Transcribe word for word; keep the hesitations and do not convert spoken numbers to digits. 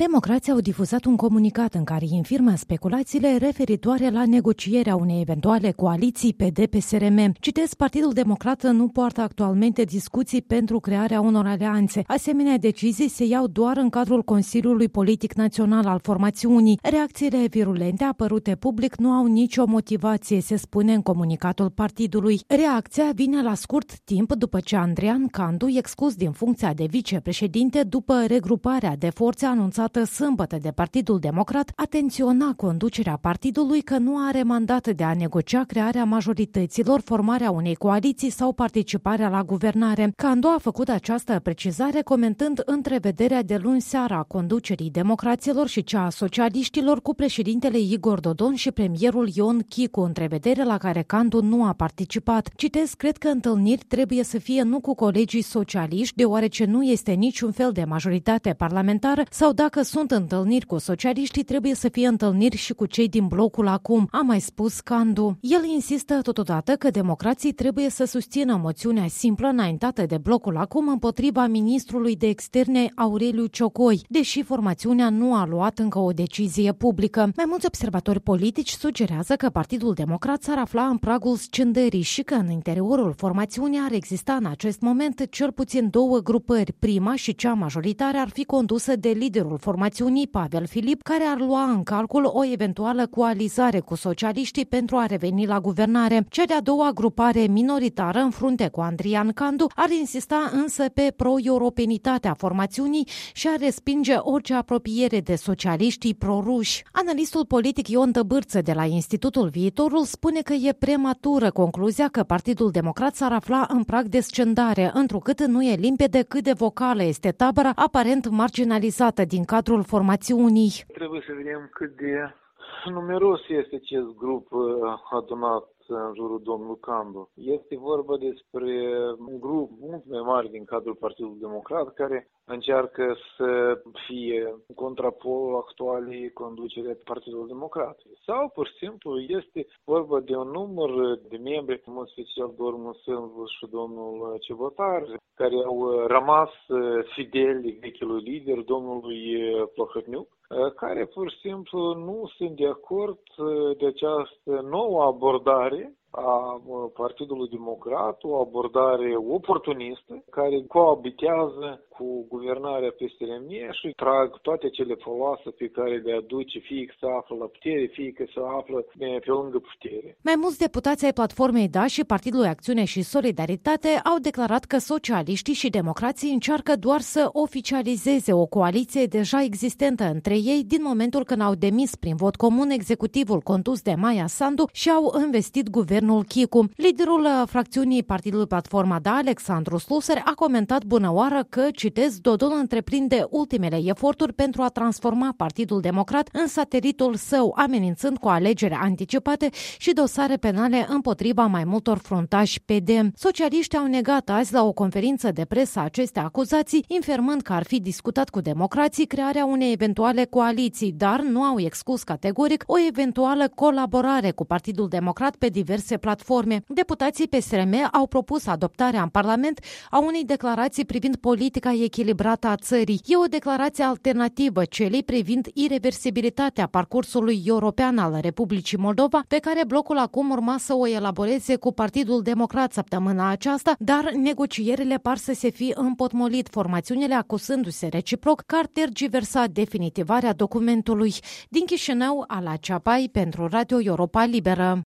Democrații au difuzat un comunicat în care infirmă speculațiile referitoare la negocierea unei eventuale coaliții P D P S R M. Citez, Partidul Democrat nu poartă actualmente discuții pentru crearea unor alianțe. Asemenea decizii se iau doar în cadrul Consiliului Politic Național al formațiunii. Reacțiile virulente apărute public nu au nicio motivație, se spune în comunicatul partidului. Reacția vine la scurt timp după ce Andrian Candu, exclus din funcția de vicepreședinte după regruparea de forțe anunțată sâmbătă de Partidul Democrat, atenționa conducerea partidului că nu are mandat de a negocia crearea majorităților, formarea unei coaliții sau participarea la guvernare. Candu a făcut această precizare comentând întrevederea de luni seara a conducerii democraților și cea a socialiștilor cu președintele Igor Dodon și premierul Ion Chicu, întrevedere la care Candu nu a participat. Citez, cred că întâlniri trebuie să fie nu cu colegii socialiști, deoarece nu este niciun fel de majoritate parlamentară, sau dacă sunt întâlniri cu socialiștii, trebuie să fie întâlniri și cu cei din blocul acum, a mai spus Candu. El insistă totodată că democrații trebuie să susțină moțiunea simplă înaintată de blocul acum împotriva ministrului de externe Aureliu Ciocoi, deși formațiunea nu a luat încă o decizie publică. Mai mulți observatori politici sugerează că Partidul Democrat s-ar afla în pragul scindării și că în interiorul formațiunii ar exista în acest moment cel puțin două grupări. Prima și cea majoritară ar fi condusă de liderul formațiunii Pavel Filip, care ar lua în calcul o eventuală coalizare cu socialiștii pentru a reveni la guvernare. Cea de-a doua grupare minoritară, în frunte cu Andrian Candu, ar insista însă pe pro-europenitatea formațiunii și ar respinge orice apropiere de socialiștii pro-ruși. Analistul politic Ion Tăbârță de la Institutul Viitorul spune că e prematură concluzia că Partidul Democrat s-ar afla în prag de scindare, întrucât nu e limpede cât de vocală este tabăra aparent marginalizată din cadrul formațiunii. Trebuie să vedem cât de numeros este acest grup adunat în jurul domnului Candu. Este vorba despre un grup mult mai mare din cadrul Partidului Democrat care încearcă să fie contrapolul actualii conducerea Partidului Democrat. Sau, pur și simplu, este vorba de un număr de membri, în mod special domnul Sândvu și domnul Cibotar, care au rămas fideli vechiului lider, domnului Plahotniuc, care pur și simplu nu sunt de acord de această nouă abordare a Partidului Democrat, o abordare oportunistă care coabitează cu guvernarea P S R M și trag toate cele foloase pe care le aduce, fie că se află la putere, fie că se află pe lângă putere. Mai mulți deputați ai Platformei Da și Partidului Acțiune și Solidaritate au declarat că socialiștii și democrații încearcă doar să oficializeze o coaliție deja existentă între ei din momentul când au demis prin vot comun executivul condus de Maia Sandu și au investit guvernul Chicu. Liderul fracțiunii Partidului Platforma Da, Alexandru Sluser, a comentat bunăoară că, citez, Dodon întreprinde ultimele eforturi pentru a transforma Partidul Democrat în satelitul său, amenințând cu alegeri anticipate și dosare penale împotriva mai multor fruntași P D. Socialiștii au negat azi la o conferință de presă aceste acuzații, informând că ar fi discutat cu democrații crearea unei eventuale coaliții, dar nu au exclus categoric o eventuală colaborare cu Partidul Democrat pe diverse platforme. Deputații P S R M au propus adoptarea în Parlament a unei declarații privind politica echilibrată a țării. E o declarație alternativă celei privind ireversibilitatea parcursului european al Republicii Moldova, pe care blocul acum urma să o elaboreze cu Partidul Democrat săptămâna aceasta, dar negocierile par să se fi împotmolit, formațiunile acuzându-se reciproc că ar tergiversa definitivarea documentului. Din Chișinău, Ala Ceapai pentru Radio Europa Liberă.